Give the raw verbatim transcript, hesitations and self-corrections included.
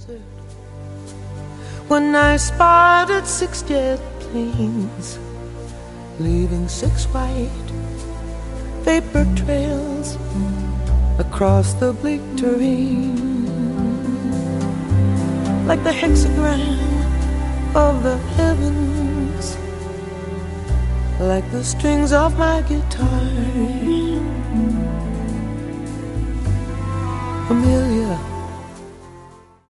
desert when I spotted six jet planes, leaving six white vapor trails across the bleak terrain, like the hexagram of the heavens, like the strings of my guitar. Amelia,